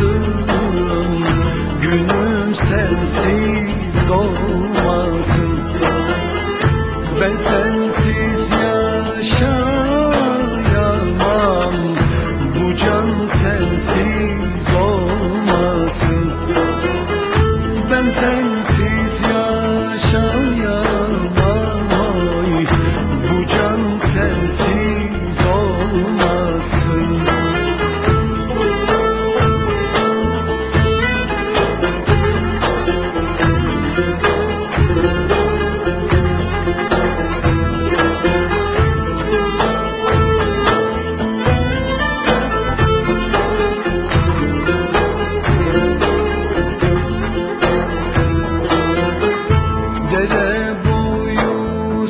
günüm sensiz dolmasın. Ben sensiz yaşayamam, bu can sensiz olmasın. Ben sensiz yaşayamam, oy, bu can sensiz olmasın. Dere boyu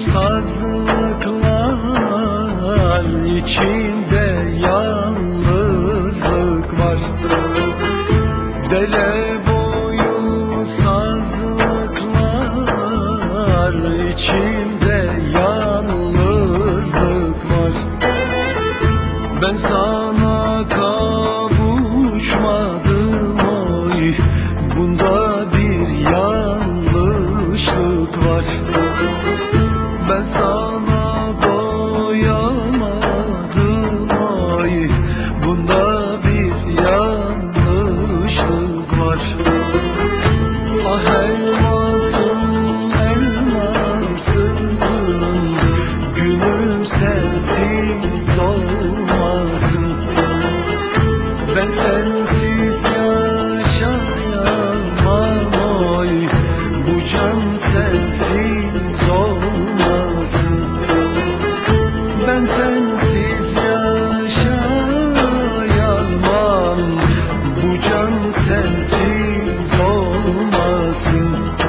sazlıklar, içinde yalnızlık var. Dere boyu sazlıklar, içinde yalnızlık var. Ben sana kavuşmadım, oy, bunda bir yanlışlık var. Ben sana doyamadım, oy, bunda bir yanlışlık var. Ah elmasım, elmasım, günüm sensiz dolmasın. Ben sensiz yaşayamam, oy, bu can sensiz olmasın. Ben sensiz yaşayamam, bu can sensiz olmasın.